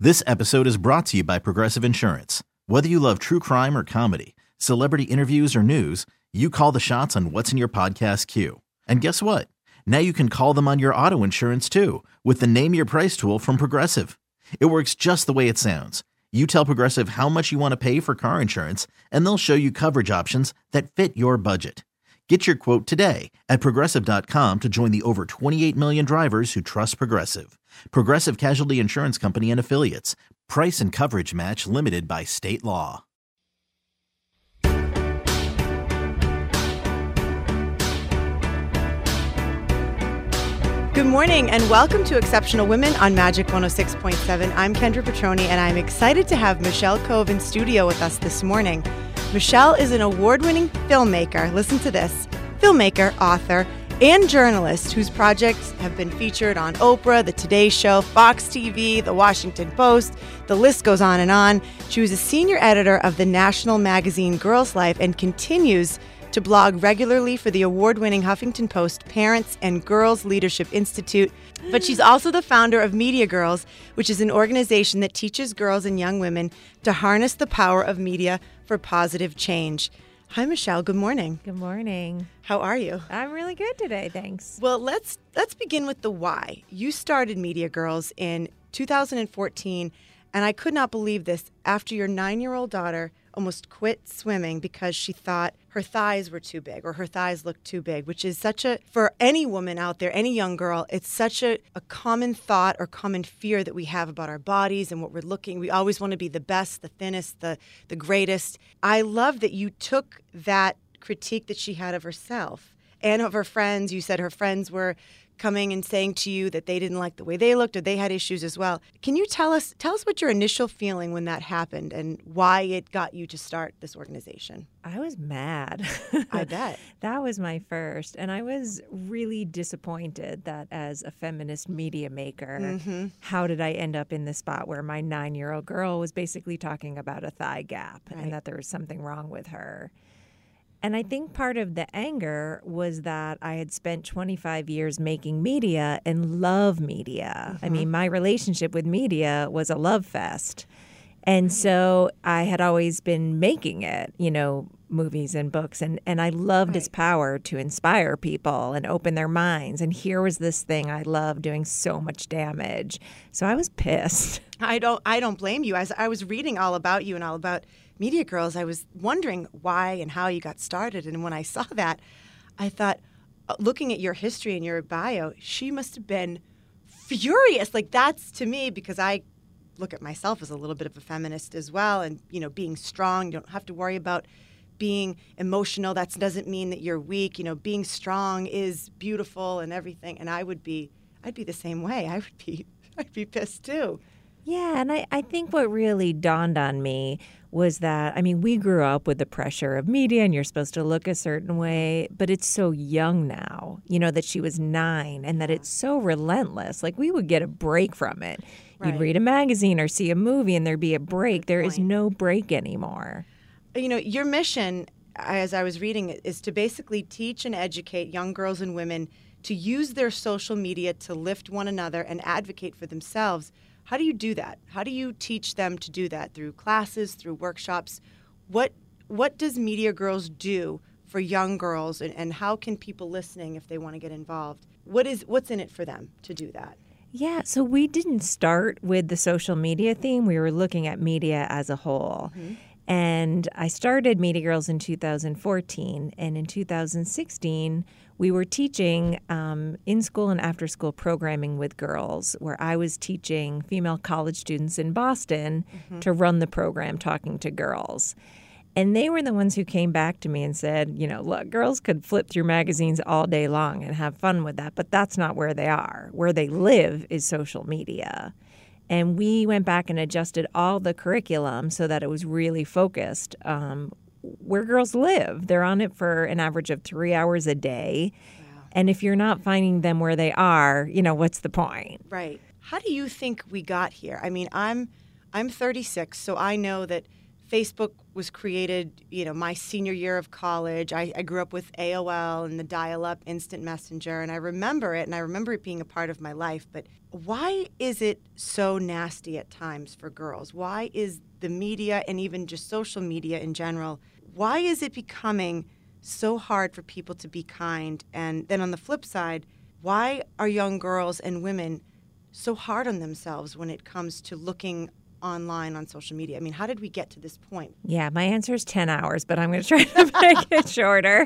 This episode is brought to you by Progressive Insurance. Whether you love true crime or comedy, celebrity interviews or news, you call the shots on what's in your podcast queue. And guess what? Now you can call them on your auto insurance too with the Name Your Price tool from Progressive. It works just the way it sounds. You tell Progressive how much you want to pay for car insurance, and they'll show you coverage options that fit your budget. Get your quote today at Progressive.com to join the over 28 million drivers who trust Progressive. Progressive Casualty Insurance Company and Affiliates. Price and coverage match limited by state law. Good morning and welcome to Exceptional Women on Magic 106.7. I'm Kendra Petroni and I'm excited to have Michelle Cove in studio with us this morning. Michelle is an award-winning filmmaker, listen to this, filmmaker, author, and journalist whose projects have been featured on Oprah, The Today Show, Fox TV, The Washington Post, the list goes on and on. She was a senior editor of the national magazine Girls Life and continues to blog regularly for the award-winning Huffington Post Parents and Girls Leadership Institute. But she's also the founder of Media Girls, which is an organization that teaches girls and young women to harness the power of media for positive change. Hi, Michelle. Good morning. Good morning. How are you? I'm really good today, thanks. Well, let's begin with the why. You started Media Girls in 2014, and I could not believe this. After your 9-year-old daughter almost quit swimming because she thought her thighs were too big or her thighs looked too big, which is such a, for any woman out there, any young girl, it's such a common thought or common fear that we have about our bodies and what we're looking. We always want to be the best, the thinnest, the greatest. I love that you took that critique that she had of herself and of her friends. You said her friends were coming and saying to you that they didn't like the way they looked or they had issues as well. Can you tell us what your initial feeling when that happened and why it got you to start this organization? I was mad. I bet. That was my first. And I was really disappointed that as a feminist media maker, how did I end up in the spot where my 9-year-old girl was basically talking about a thigh gap and that there was something wrong with her. And I think part of the anger was that I had spent 25 years making media and love media. I mean, my relationship with media was a love fest. And so I had always been making it, movies and books. And I loved its power to inspire people and open their minds. And here was this thing I loved doing so much damage. So I was pissed. I don't blame you. As I was reading all about you and all about Media Girls, I was wondering why and how you got started. And when I saw that, I thought, looking at your history and your bio, she must have been furious. Like, that's to me, because I look at myself as a little bit of a feminist as well. And, being strong, you don't have to worry about being emotional. That doesn't mean that you're weak. Being strong is beautiful and everything. And I'd be the same way. I'd be pissed too. Yeah, and I think what really dawned on me was that, we grew up with the pressure of media and you're supposed to look a certain way, but it's so young now, that she was 9 and that it's so relentless. Like, we would get a break from it. You'd read a magazine or see a movie and there'd be a break. There is no break anymore. Your mission, as I was reading it, is to basically teach and educate young girls and women to use their social media to lift one another and advocate for themselves. How do you do that? How do you teach them to do that? Through classes, through workshops? What does Media Girls do for young girls, and how can people listening, if they want to get involved, what's in it for them to do that? Yeah, so we didn't start with the social media theme. We were looking at media as a whole. And I started Media Girls in 2014, and in 2016, we were teaching in-school and after-school programming with girls, where I was teaching female college students in Boston to run the program Talking to Girls. And they were the ones who came back to me and said, look, girls could flip through magazines all day long and have fun with that, but that's not where they are. Where they live is social media. And we went back and adjusted all the curriculum so that it was really focused where girls live. They're on it for an average of 3 hours a day. Wow. And if you're not finding them where they are, what's the point? Right. How do you think we got here? I'm 36, so I know that Facebook was created, my senior year of college. I grew up with AOL and the dial-up instant messenger, and I remember it, and I remember it being a part of my life. But why is it so nasty at times for girls? Why is the media and even just social media in general, why is it becoming so hard for people to be kind? And then on the flip side, why are young girls and women so hard on themselves when it comes to looking online on social media? I mean, how did we get to this point? Yeah, my answer is 10 hours, but I'm going to try to make it shorter.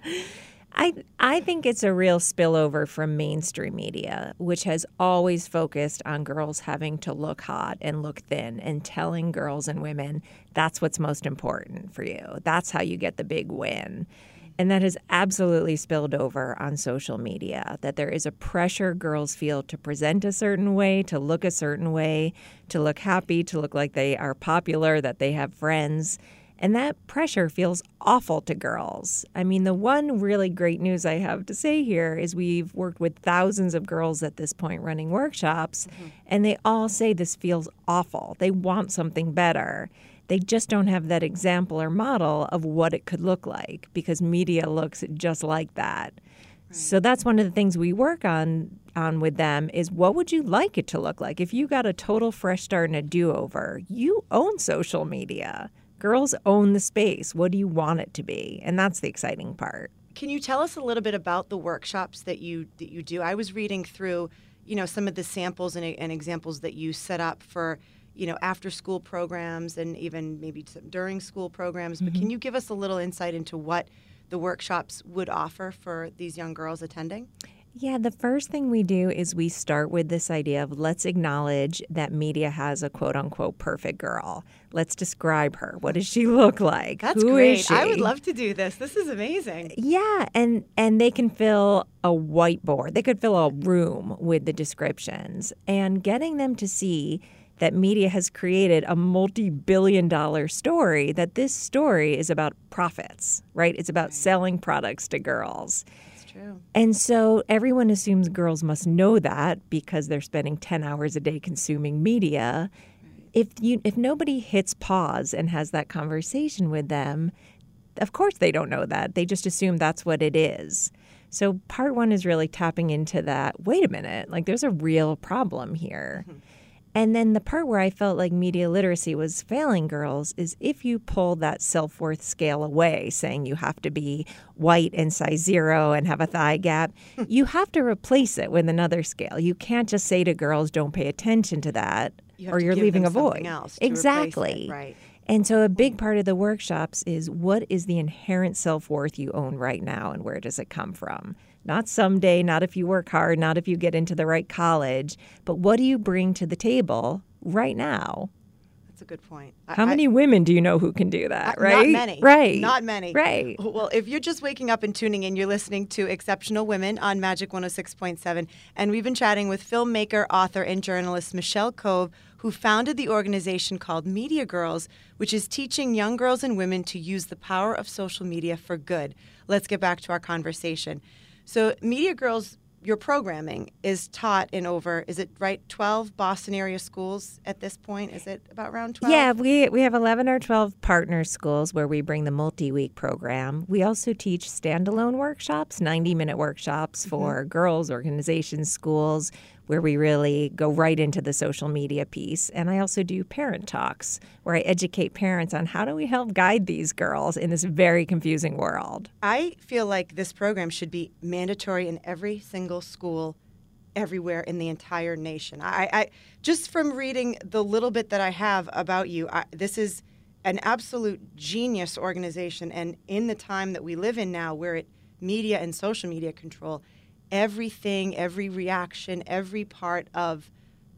I think it's a real spillover from mainstream media, which has always focused on girls having to look hot and look thin and telling girls and women that's what's most important for you. That's how you get the big win. And that has absolutely spilled over on social media, that there is a pressure girls feel to present a certain way, to look a certain way, to look happy, to look like they are popular, that they have friends. And that pressure feels awful to girls. I mean, the one really great news I have to say here is we've worked with thousands of girls at this point running workshops, and they all say this feels awful. They want something better. They just don't have that example or model of what it could look like because media looks just like that. Right. So that's one of the things we work on with them is what would you like it to look like? If you got a total fresh start and a do-over, you own social media. Girls own the space. What do you want it to be? And that's the exciting part. Can you tell us a little bit about the workshops that you do? I was reading through, some of the samples and examples that you set up for, after school programs and even maybe some during school programs. But can you give us a little insight into what the workshops would offer for these young girls attending? Yeah, the first thing we do is we start with this idea of let's acknowledge that media has a quote-unquote perfect girl. Let's describe her. What does she look like? That's Who great. is she? I would love to do this. This is amazing. Yeah, and they can fill a whiteboard. They could fill a room with the descriptions. And getting them to see that media has created a multi-billion-dollar story, that this story is about profits, right? It's about selling products to girls. True. And so everyone assumes girls must know that because they're spending 10 hours a day consuming media. Right. If nobody hits pause and has that conversation with them, of course they don't know that. They just assume that's what it is. So part one is really tapping into that. Wait a minute, like there's a real problem here. Mm-hmm. And then the part where I felt like media literacy was failing girls is if you pull that self-worth scale away, saying you have to be white and size 0 and have a thigh gap, you have to replace it with another scale. You can't just say to girls, don't pay attention to that, or you're leaving a void. Exactly. Right. And so a big part of the workshops is what is the inherent self-worth you own right now and where does it come from? Not someday, not if you work hard, not if you get into the right college, but what do you bring to the table right now? That's a good point. How many women do you know who can do that, right? Not many. Right. Not many. Right. Well, if you're just waking up and tuning in, you're listening to Exceptional Women on Magic 106.7. And we've been chatting with filmmaker, author, and journalist Michelle Cove, who founded the organization called Media Girls, which is teaching young girls and women to use the power of social media for good. Let's get back to our conversation. So Media Girls, your programming is taught in over, is it right, 12 Boston area schools at this point? Is it about around 12? Yeah, we have 11 or 12 partner schools where we bring the multi-week program. We also teach standalone workshops, 90-minute workshops for girls, organizations, schools, where we really go right into the social media piece. And I also do parent talks where I educate parents on how do we help guide these girls in this very confusing world. I feel like this program should be mandatory in every single school everywhere in the entire nation. I just from reading the little bit that I have about you, this is an absolute genius organization. And in the time that we live in now, where media and social media control everything, every reaction, every part of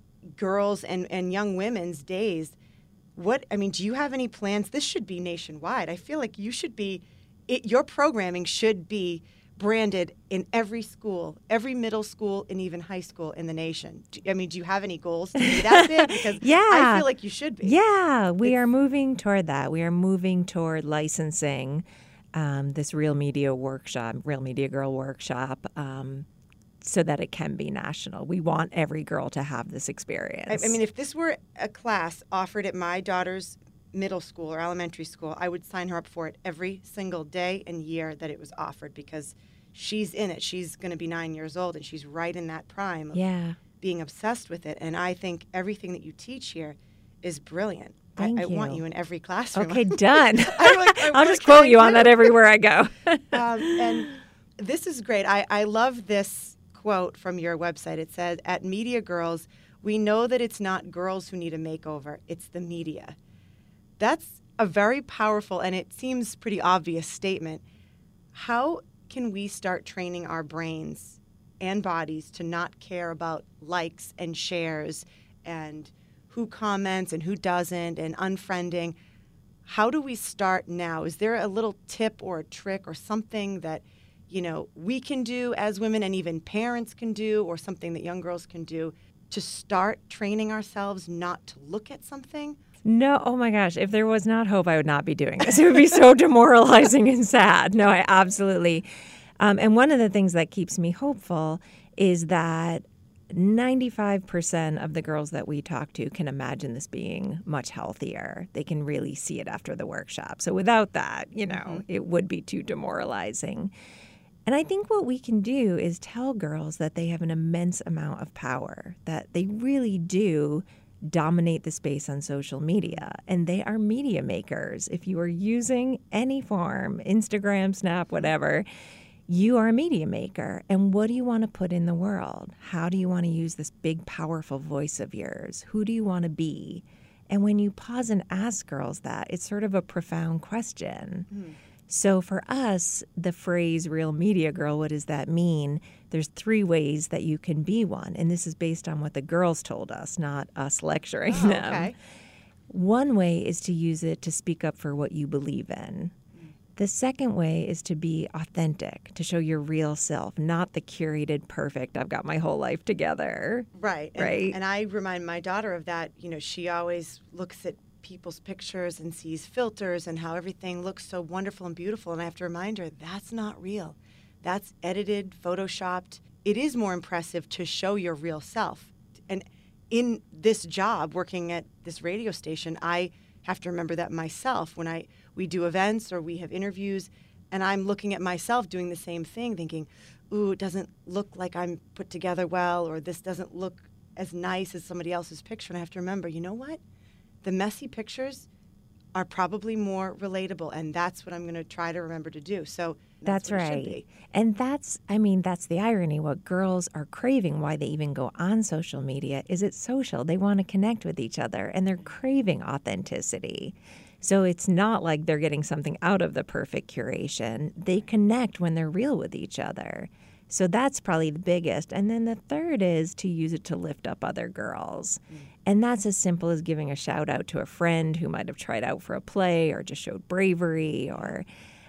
girls and young women's days. Do you have any plans? This should be nationwide. I feel like your programming should be branded in every school, every middle school, and even high school in the nation. Do you have any goals to be that big? Because I feel like you should be. Yeah, we are moving toward that. We are moving toward licensing this Real Media Girl workshop, so that it can be national. We want every girl to have this experience. If this were a class offered at my daughter's middle school or elementary school, I would sign her up for it every single day and year that it was offered because she's in it. She's going to be 9 years old, and she's right in that prime being obsessed with it. And I think everything that you teach here is brilliant. Thank I you. want you in every classroom. Okay, done. I'll I'll just quote you on that everywhere I go. And this is great. I love this quote from your website. It says, "At Media Girls, we know that it's not girls who need a makeover, it's the media." That's a very powerful, and it seems pretty obvious statement. How can we start training our brains and bodies to not care about likes and shares and who comments and who doesn't and unfriending? How do we start now? Is there a little tip or a trick or something that, we can do as women and even parents can do, or something that young girls can do to start training ourselves not to look at something? No, oh my gosh, if there was not hope, I would not be doing this. It would be so demoralizing and sad. No, I absolutely. And one of the things that keeps me hopeful is that 95% of the girls that we talk to can imagine this being much healthier. They can really see it after the workshop. So without that, it would be too demoralizing. And I think what we can do is tell girls that they have an immense amount of power, that they really do dominate the space on social media, and they are media makers. If you are using any form, Instagram, Snap, whatever, you are a media maker. And what do you want to put in the world? How do you want to use this big, powerful voice of yours? Who do you want to be? And when you pause and ask girls that, it's sort of a profound question. So for us, the phrase real media girl, what does that mean? There's 3 ways that you can be one. And this is based on what the girls told us, not us lecturing them. Okay. One way is to use it to speak up for what you believe in. The second way is to be authentic, to show your real self, not the curated, perfect, I've got my whole life together. Right. Right. And I remind my daughter of that. She always looks at people's pictures and sees filters and how everything looks so wonderful and beautiful. And I have to remind her, that's not real. That's edited, photoshopped. It is more impressive to show your real self. And in this job, working at this radio station, I have to remember that myself when we do events or we have interviews, and I'm looking at myself doing the same thing, thinking, ooh, it doesn't look like I'm put together well, or this doesn't look as nice as somebody else's picture. And I have to remember, you know what? The messy pictures are probably more relatable, and that's what I'm going to try to remember to do. So that's what it should right. be. And that's the irony. What girls are craving, why they even go on social media, is it's social. They want to connect with each other, and they're craving authenticity. So it's not like they're getting something out of the perfect curation. They connect when they're real with each other. So that's probably the biggest. And then the third is to use it to lift up other girls. And that's as simple as giving a shout out to a friend who might have tried out for a play or just showed bravery, or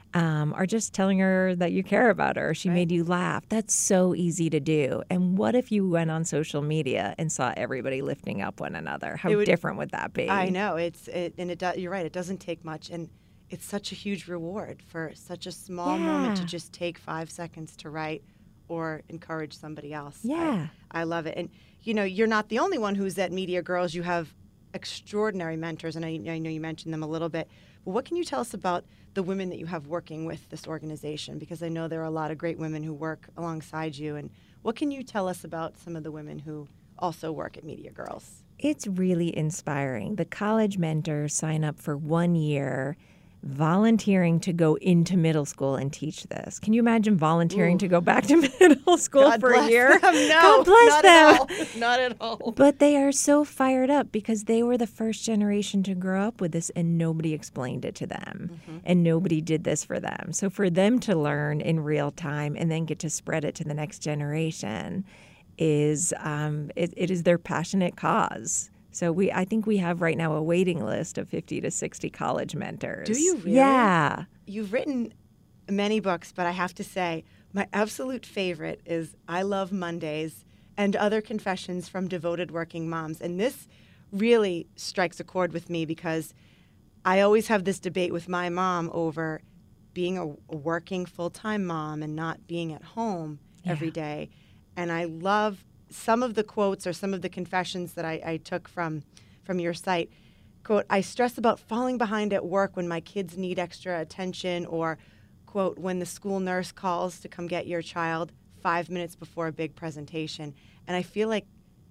just telling her that you care about her. She made you laugh. That's so easy to do. And what if you went on social media and saw everybody lifting up one another? How different would that be? I know. You're right. It doesn't take much. And it's such a huge reward for such a small moment to just take 5 seconds to write or encourage somebody else. Yeah. I love it. And, you're not the only one who's at Media Girls. You have extraordinary mentors, and I know you mentioned them a little bit. But what can you tell us about the women that you have working with this organization? Because I know there are a lot of great women who work alongside you. And what can you tell us about some of the women who also work at Media Girls? It's really inspiring. The college mentors sign up for 1 year volunteering to go into middle school and teach this. Can you imagine volunteering to go back to middle school God for bless a year? them. No, God bless not them. At all. Not at all. But they are so fired up because they were the first generation to grow up with this, and nobody explained it to them, and nobody did this for them. So for them to learn in real time and then get to spread it to the next generation is it is their passionate cause. So I think we have right now a waiting list of 50 to 60 college mentors. Do you really? Yeah. You've written many books, but I have to say my absolute favorite is I Love Mondays and Other Confessions from Devoted Working Moms. And this really strikes a chord with me because I always have this debate with my mom over being a working full-time mom and not being at home every day. And I love some of the quotes or some of the confessions that I took from your site. Quote, I stress about falling behind at work when my kids need extra attention, or, quote, when the school nurse calls to come get your child 5 minutes before a big presentation. And I feel like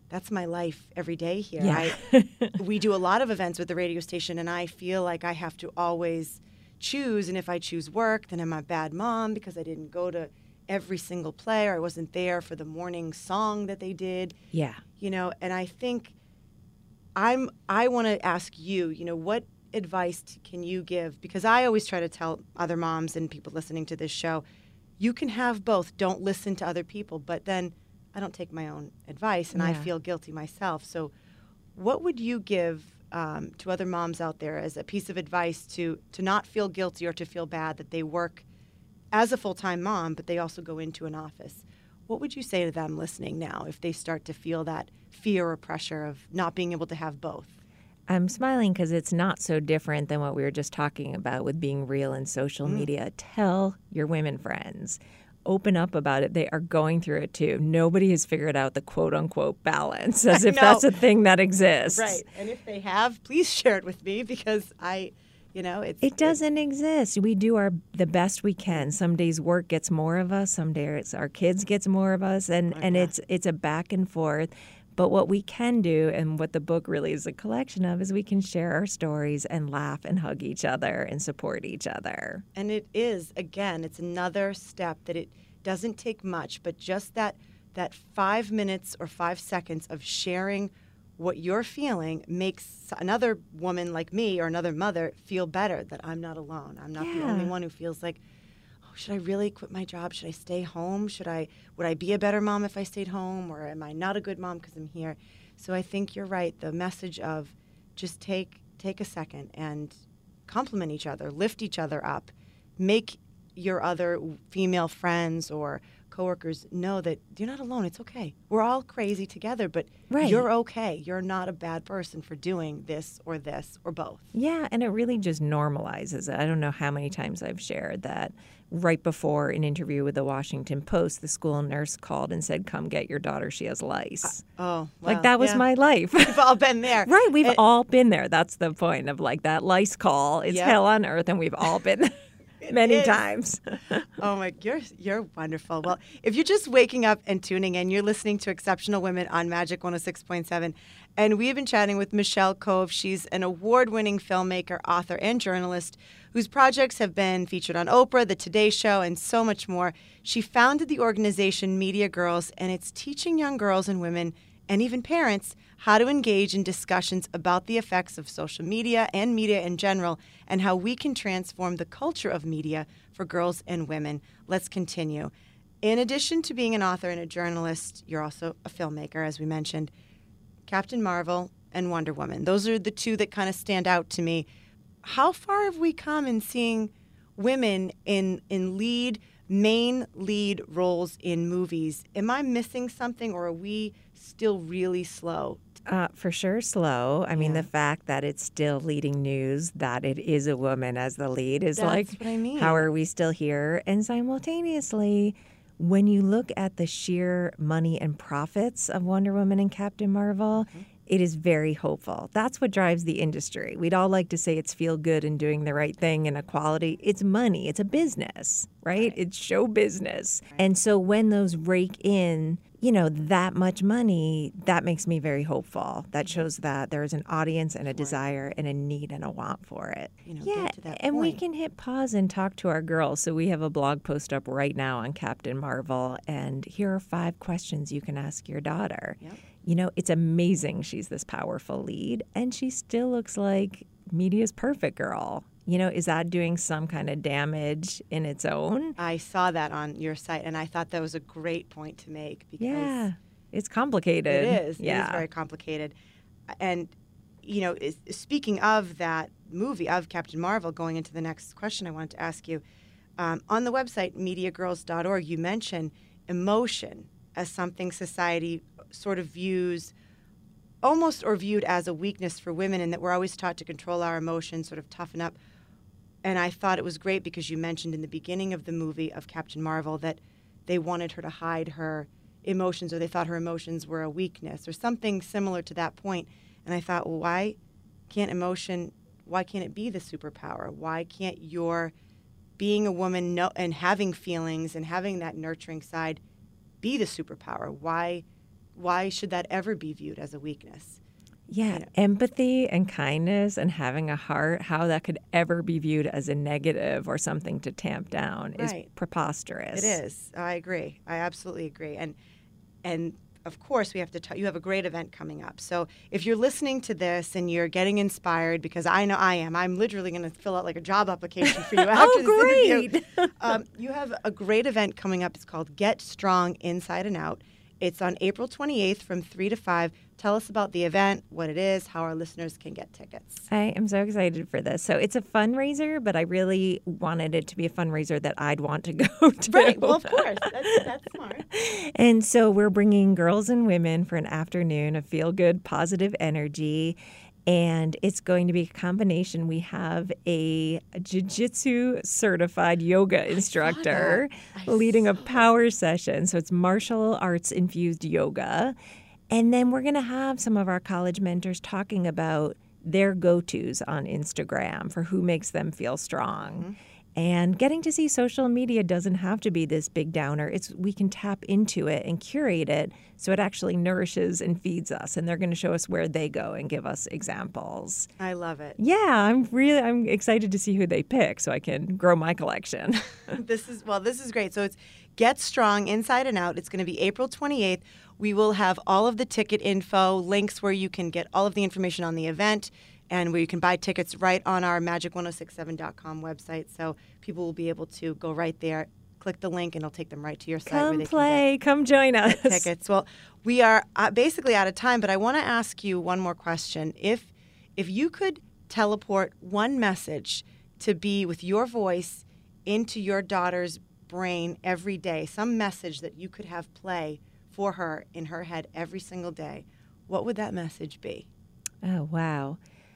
that's my life every day here. Yeah. We do a lot of events with the radio station, and I feel like I have to always choose. And if I choose work, then I'm a bad mom because I didn't go to every single play, or I wasn't there for the morning song that they did. Yeah. And I think I want to ask you, what advice can you give? Because I always try to tell other moms and people listening to this show, you can have both. Don't listen to other people. But then I don't take my own advice, and I feel guilty myself. So what would you give to other moms out there as a piece of advice to not feel guilty or to feel bad that they work as a full-time mom, but they also go into an office? What would you say to them listening now if they start to feel that fear or pressure of not being able to have both? I'm smiling because it's not so different than what we were just talking about with being real in social media. Tell your women friends. Open up about it. They are going through it too. Nobody has figured out the quote-unquote balance, as if that's a thing that exists. Right. And if they have, please share it with me, because it doesn't exist. We do the best we can. Some days work gets more of us. Some days our kids gets more of us. And it's a back and forth. But what we can do, and what the book really is a collection of, is we can share our stories and laugh and hug each other and support each other. And it is, again, it's another step that it doesn't take much, but just that 5 minutes or 5 seconds of sharing what you're feeling makes another woman like me or another mother feel better, that I'm not alone. I'm not the only one who feels like, should I really quit my job? Should I stay home? Would I be a better mom if I stayed home? Or am I not a good mom because I'm here? So I think you're right. The message of just take a second and compliment each other, lift each other up, make your other female friends or coworkers know that you're not alone. It's okay. We're all crazy together, but you're okay. You're not a bad person for doing this or both. Yeah, and it really just normalizes it. I don't know how many times I've shared that. Right before an interview with the Washington Post, the school nurse called and said, "Come get your daughter. She has lice." That was my life. We've all been there. Right. We've all been there. That's the point of that lice call. It's hell on earth, and we've all been there. Many times. Oh my, you're wonderful. Well, if you're just waking up and tuning in, you're listening to Exceptional Women on Magic 106.7. And we've been chatting with Michelle Cove. She's an award-winning filmmaker, author, and journalist whose projects have been featured on Oprah, The Today Show, and so much more. She founded the organization Media Girls, and it's teaching young girls and women and even parents how to engage in discussions about the effects of social media and media in general, and how we can transform the culture of media for girls and women. Let's continue. In addition to being an author and a journalist, you're also a filmmaker, as we mentioned. Captain Marvel and Wonder Woman. Those are the two that kind of stand out to me. How far have we come in seeing women in main lead roles in movies? Am I missing something, or are we still really slow? For sure slow. I mean, the fact that it's still leading news, that it is a woman as the lead is That's what I mean. How are we still here? And simultaneously, when you look at the sheer money and profits of Wonder Woman and Captain Marvel, it is very hopeful. That's what drives the industry. We'd all like to say it's feel good and doing the right thing and equality. It's money. It's a business, right? It's show business. And so when those rake in, that much money, that makes me very hopeful. That shows that there is an audience and a desire and a need and a want for it. Get to that and point. We can hit pause and talk to our girls. So we have a blog post up right now on Captain Marvel, and here are 5 questions you can ask your daughter. Yep. It's amazing she's this powerful lead, and she still looks like media's perfect girl. Is that doing some kind of damage in its own? I saw that on your site, and I thought that was a great point to make, because it's complicated. It is. Yeah. It is very complicated. And, speaking of that movie, of Captain Marvel, going into the next question I wanted to ask you, on the website, mediagirls.org, you mention emotion as something society sort of views almost, or viewed as a weakness for women, and that we're always taught to control our emotions, sort of toughen up. And I thought it was great because you mentioned in the beginning of the movie of Captain Marvel that they wanted her to hide her emotions, or they thought her emotions were a weakness, or something similar to that point. And I thought, well, why can't it be the superpower? Why can't your being a woman and having feelings and having that nurturing side be the superpower? Why why should that ever be viewed as a weakness? Yeah, empathy and kindness and having a heart, how that could ever be viewed as a negative or something to tamp down is preposterous. It is. I agree. I absolutely agree. And of course, we have to you have a great event coming up. So if you're listening to this and you're getting inspired, because I know I am, I'm literally going to fill out like a job application for you after this interview. You have a great event coming up. It's called Get Strong Inside and Out. It's on April 28th from 3 to 5. Tell us about the event, what it is, how our listeners can get tickets. I am so excited for this. So it's a fundraiser, but I really wanted it to be a fundraiser that I'd want to go to. Right. Well, of course. That's smart. And so we're bringing girls and women for an afternoon of feel-good, positive energy. And it's going to be a combination. We have a jiu-jitsu certified yoga instructor leading a power session. So it's martial arts infused yoga. And then we're going to have some of our college mentors talking about their go-tos on Instagram for who makes them feel strong. Mm-hmm. And getting to see social media doesn't have to be this big downer. We can tap into it and curate it so it actually nourishes and feeds us. And they're going to show us where they go and give us examples. I love it. Yeah, I'm excited to see who they pick so I can grow my collection. This is great. So it's Get Strong Inside and Out. It's going to be April 28th. We will have all of the ticket info, links where you can get all of the information on the event, and where you can buy tickets right on our magic1067.com website. So people will be able to go right there, click the link, and it'll take them right to your site. Come play. Come join us. Tickets. Well, we are basically out of time, but I want to ask you one more question. If you could teleport one message to be with your voice into your daughter's brain every day, some message that you could have play for her in her head every single day, what would that message be? Oh, wow.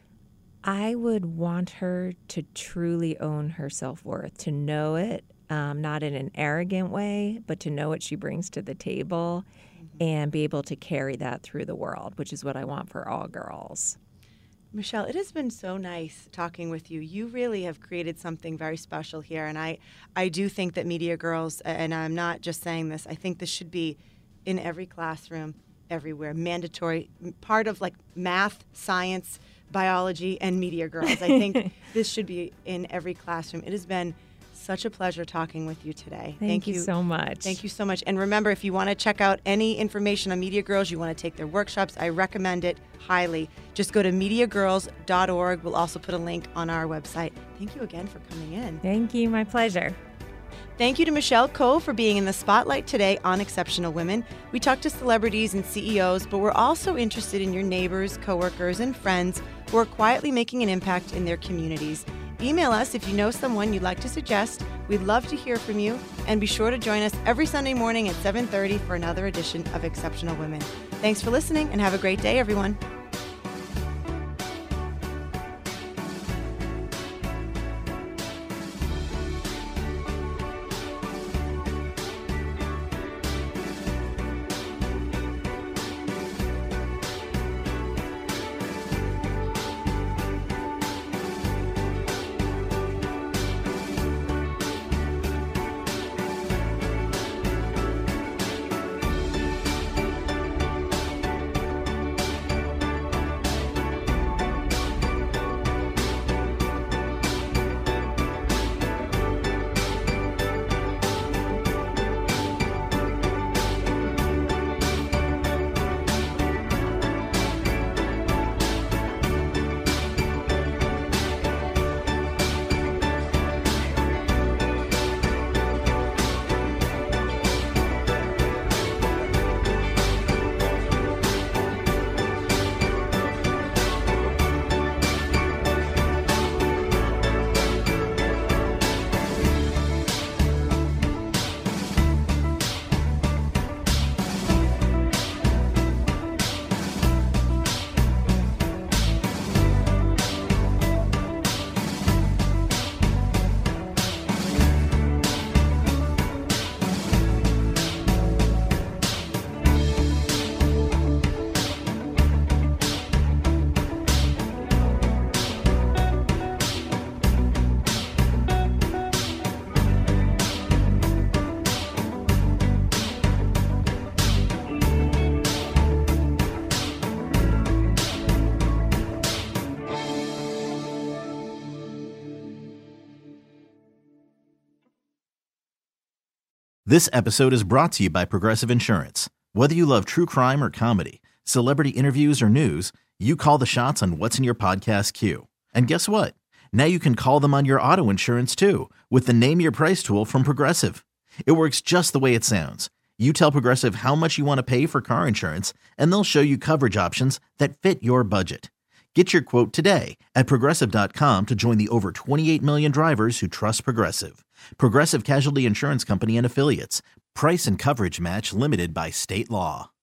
I would want her to truly own her self-worth, to know it, not in an arrogant way, but to know what she brings to the table and be able to carry that through the world, which is what I want for all girls. Michelle, it has been so nice talking with you. You really have created something very special here, and I do think that Media Girls, and I'm not just saying this, I think this should be in every classroom, everywhere, mandatory, part of like math, science, biology, and Media Girls. I think this should be in every classroom. It has been such a pleasure talking with you today. Thank you so much. Thank you so much. And remember, if you want to check out any information on Media Girls, you want to take their workshops, I recommend it highly. Just go to MediaGirls.org. We'll also put a link on our website. Thank you again for coming in. Thank you. My pleasure. Thank you to Michelle Cove for being in the spotlight today on Exceptional Women. We talked to celebrities and CEOs, but we're also interested in your neighbors, coworkers, and friends who are quietly making an impact in their communities. Email us if you know someone you'd like to suggest. We'd love to hear from you. And be sure to join us every Sunday morning at 7:30 for another edition of Exceptional Women. Thanks for listening, and have a great day, everyone. This episode is brought to you by Progressive Insurance. Whether you love true crime or comedy, celebrity interviews or news, you call the shots on what's in your podcast queue. And guess what? Now you can call them on your auto insurance too with the Name Your Price tool from Progressive. It works just the way it sounds. You tell Progressive how much you want to pay for car insurance, and they'll show you coverage options that fit your budget. Get your quote today at Progressive.com to join the over 28 million drivers who trust Progressive. Progressive Casualty Insurance Company and Affiliates. Price and coverage match limited by state law.